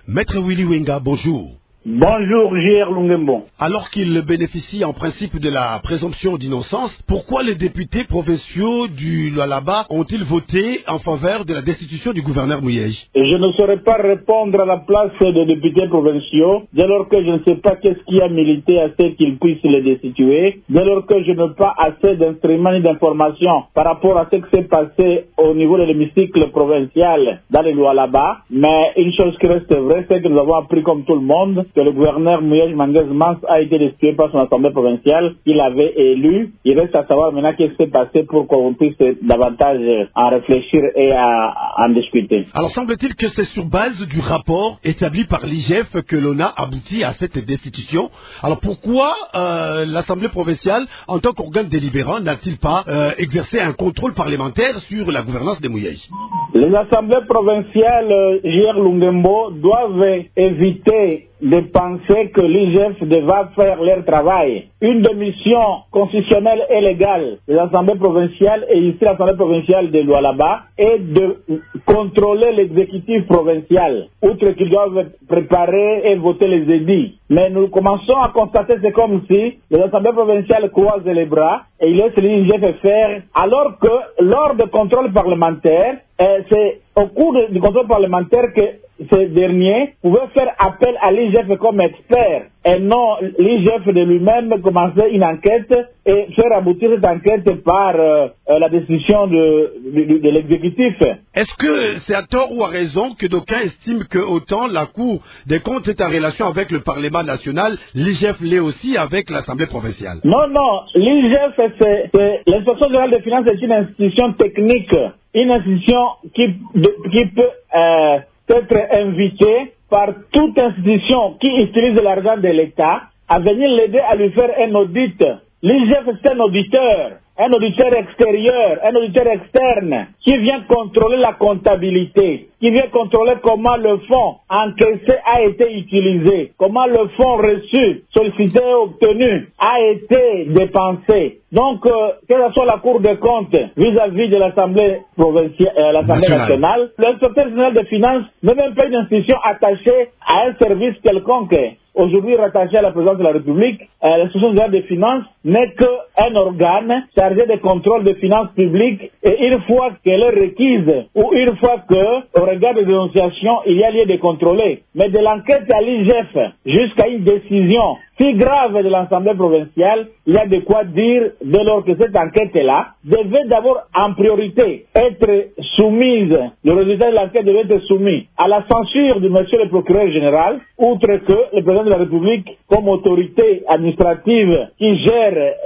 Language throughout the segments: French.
Maître Willy Wenga, bonjour. Bonjour, J.R. Lungembo. Alors qu'il bénéficie en principe de la présomption d'innocence, pourquoi les députés provinciaux du Lualaba ont-ils voté en faveur de la destitution du gouverneur Mouyej? Je ne saurais pas répondre à la place des députés provinciaux, dès lors que je ne sais pas qu'est-ce qui a milité à ce qu'ils puissent les destituer, dès lors que je n'ai pas assez d'instruments ni d'informations par rapport à ce qui s'est passé au niveau de l'hémicycle provincial dans le Lualaba. Mais une chose qui reste vraie, c'est que nous avons appris comme tout le monde que le gouverneur Mouyej Manguez Mans a été destitué par son assemblée provinciale qu'il avait élu. Il reste à savoir maintenant qu'est-ce qui s'est passé pour qu'on puisse davantage en réfléchir et en discuter. Alors semble-t-il que c'est sur base du rapport établi par l'IGF que l'on a abouti à cette destitution. Alors pourquoi l'assemblée provinciale, en tant qu'organe délibérant, n'a-t-il pas exercé un contrôle parlementaire sur la gouvernance de Mouyej? Les assemblées provinciales, J.R. Lungembo, doivent éviter de penser que l'IGF devra faire leur travail. Une des missions constitutionnelles et légales des assemblées provinciales, et ici l'assemblée provinciale de Lualaba, est de contrôler l'exécutif provincial, outre qu'ils doivent préparer et voter les édits. Mais nous commençons à constater, c'est comme si les assemblées provinciales croisent les bras et ils laissent l'IGF faire, alors que lors du contrôle parlementaire, c'est au cours du contrôle parlementaire que ces derniers pouvaient faire appel à l'IGF comme expert et non l'IGF de lui-même commencer une enquête et faire aboutir cette enquête par la décision de l'exécutif. Est-ce que c'est à tort ou à raison que d'aucuns estiment que autant la Cour des comptes est en relation avec le Parlement national, l'IGF l'est aussi avec l'Assemblée provinciale? Non, l'IGF, l'inspection générale des finances est une institution technique, une institution qui peut être invitée par toute institution qui utilise l'argent de l'État à venir l'aider à lui faire un audit. L'IGF, c'est un auditeur extérieur, un auditeur externe, qui vient contrôler la comptabilité, qui vient contrôler comment le fonds encaissé a été utilisé, comment le fonds reçu, sollicité et obtenu a été dépensé. Donc, que ce soit la Cour des comptes vis-à-vis de l'Assemblée l'Assemblée nationale, l'inspecteur général des finances n'est même pas une institution attachée à un service quelconque. Aujourd'hui rattaché à la présidence de la République, l'institution générale des finances n'est qu'un organe chargé de contrôle des finances publiques et une fois qu'elle est requise ou une fois que, au regard des dénonciations, il y a lieu de contrôler. Mais de l'enquête à l'IGF jusqu'à une décision si grave de l'Assemblée provinciale, il y a de quoi dire dès lors que cette enquête-là devait d'abord en priorité être soumise, le résultat de l'enquête devait être soumis à la censure du monsieur le procureur général, outre que le président de la République, comme autorité administrative qui gère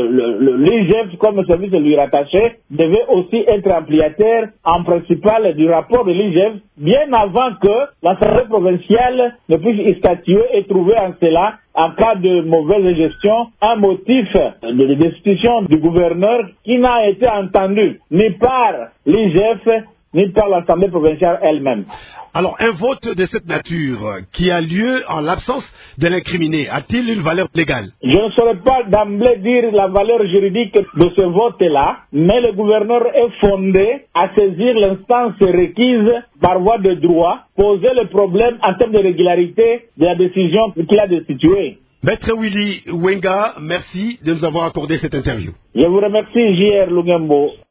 l'IGF comme service lui rattaché, devait aussi être ampliataire en principal du rapport de l'IGF, bien avant que l'Assemblée provinciale ne puisse statuer et trouver en cela, en cas de mauvaise gestion, un motif de destitution du gouverneur qui n'a été entendu ni par l'IGF ni par l'Assemblée provinciale elle-même. Alors, un vote de cette nature qui a lieu en l'absence de l'incriminé, a-t-il une valeur légale? Je ne saurais pas d'emblée dire la valeur juridique de ce vote-là, mais le gouverneur est fondé à saisir l'instance requise par voie de droit, poser le problème en termes de régularité de la décision qu'il a destituée. Maître Willy Wenga, merci de nous avoir accordé cette interview. Je vous remercie, J.R. Lungembo.